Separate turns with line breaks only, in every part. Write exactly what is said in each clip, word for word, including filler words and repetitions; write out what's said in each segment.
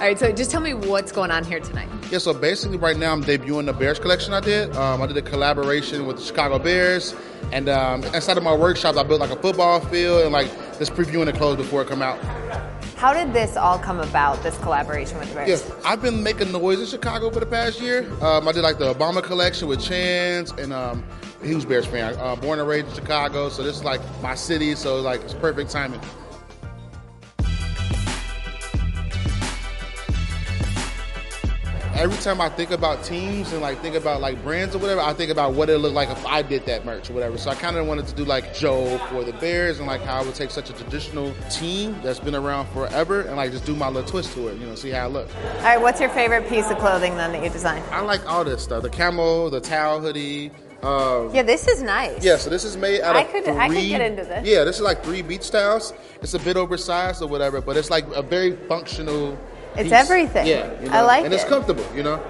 right, so just tell me what's going on here tonight.
Yeah, so basically right now I'm debuting the Bears collection I did. Um, I did a collaboration with the Chicago Bears. And um, inside of my workshops, I built like a football field and like just previewing the clothes before it come out.
How did this all come about, this collaboration with the Bears?
Yeah, I've been making noise in Chicago for the past year. Um, I did like the Obama collection with Chance, and um, he was a Bears fan. Uh, born and raised in Chicago, so this is like my city, so like it's perfect timing. Every time I think about teams and like think about like brands or whatever, I think about what it looked like if I did that merch or whatever. So I kind of wanted to do like Joe for the Bears and like how I would take such a traditional team that's been around forever and like just do my little twist to it, you know, see how it looks.
All right, what's your favorite piece of clothing then that you designed?
I like all this stuff, the camo, the towel hoodie. Um,
yeah, this is nice.
Yeah, so this is made out
I
of
could,
three.
I could get into this.
Yeah, this is like three beach styles. It's a bit oversized or whatever, but it's like a very functional
It's
piece.
everything.
Yeah, you know?
I like
and
it.
And it's comfortable, you know?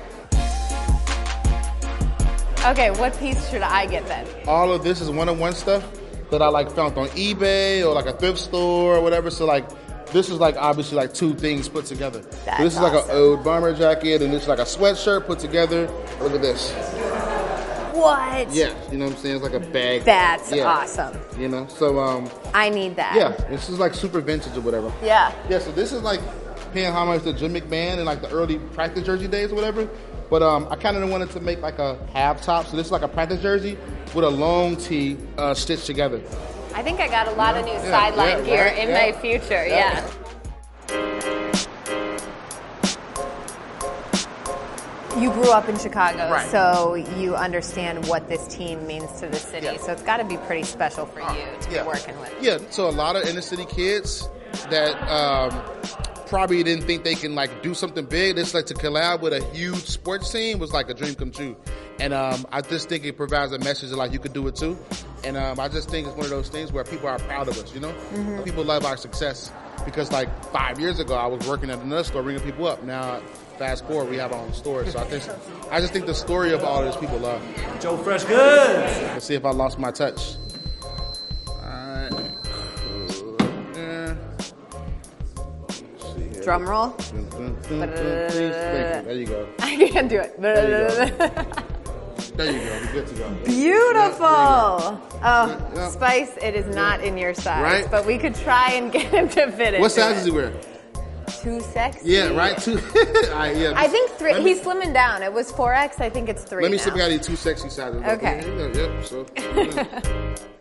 Okay, what piece should I get then?
All of this is one-on-one stuff that I like found on eBay or like a thrift store or whatever. So like, this is like obviously like two things put together.
That's
so this is
awesome.
like an old bomber jacket and this is like a sweatshirt put together. Look at this.
What?
Yeah, you know what I'm saying? It's like a bag.
That's
yeah.
awesome.
You know, so um.
I need that.
Yeah, this is like super vintage or whatever.
Yeah.
Yeah, so this is like paying homage to Jim McMahon in like the early practice jersey days or whatever. But um, I kind of wanted to make like a half top, so this is like a practice jersey with a long tee uh, stitched together.
I think I got a lot of new
Yeah,
sideline
yeah,
gear
right,
in
yeah.
my future,
Yeah.
yeah. You grew up in Chicago,
Right.
so you understand what this team means to the city.
Yeah.
So it's got to be pretty special for you to
yeah.
be working with.
Yeah, so a lot of inner city kids that um, probably didn't think they can like do something big. This like to collab with a huge sports team was like a dream come true. And um, I just think it provides a message that like you could do it too. And um, I just think it's one of those things where people are proud of us, you know?
Mm-hmm.
People love our success. Because like five years ago, I was working at another store, ringing people up. Now, fast forward, we have our own store. So I think, I just think the story of all those people love.
Joe Fresh Goods.
Let's see if I lost my touch. Alright. Yeah.
Drum roll.
Dun, dun, dun, dun, please. Thank you. There you go.
I can't do it.
There There you go. We're good to go.
Beautiful.
Yeah,
Oh,
yeah.
Spice, it is not in your size,
Right?
but we could try and get him to fit it.
What size does he wear?
Too sexy.
Yeah, right? Two. Alright, yeah.
I think three.
Let me-
He's slimming down. It was four X. I think it's three.
Let me
now.
see if we got any two sexy sizes.
Okay.
Yeah, yep. So. Yeah.